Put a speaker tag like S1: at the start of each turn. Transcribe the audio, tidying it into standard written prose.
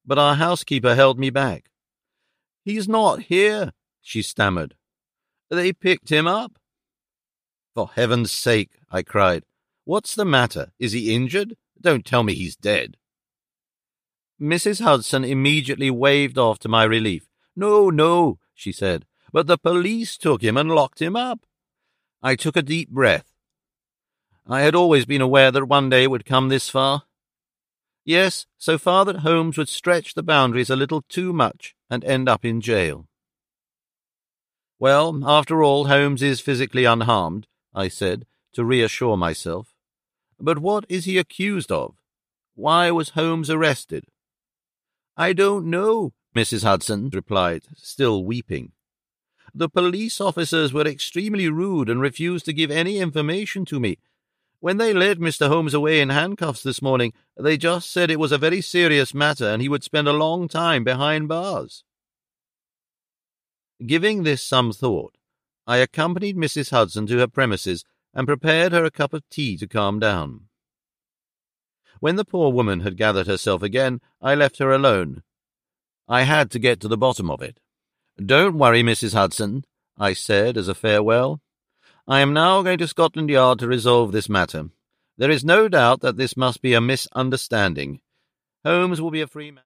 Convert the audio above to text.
S1: but our housekeeper held me back. "He's not here," she stammered. "They picked him up." "For heaven's sake," I cried. "What's the matter? Is he injured? Don't tell me he's dead." Mrs. Hudson immediately waved off to my relief. No, she said, "but the police took him and locked him up." I took a deep breath. I had always been aware that one day it would come this far. Yes, so far that Holmes would stretch the boundaries a little too much and end up in jail. "Well, after all, Holmes is physically unharmed," I said, to reassure myself. "But what is he accused of? Why was Holmes arrested?" "I don't know," Mrs. Hudson replied, still weeping. "The police officers were extremely rude and refused to give any information to me. When they led Mr. Holmes away in handcuffs this morning, they just said it was a very serious matter and he would spend a long time behind bars." Giving this some thought, I accompanied Mrs. Hudson to her premises and prepared her a cup of tea to calm down. When the poor woman had gathered herself again, I left her alone. I had to get to the bottom of it. "Don't worry, Mrs. Hudson," I said as a farewell. "I am now going to Scotland Yard to resolve this matter. There is no doubt that this must be a misunderstanding. Holmes will be a free man."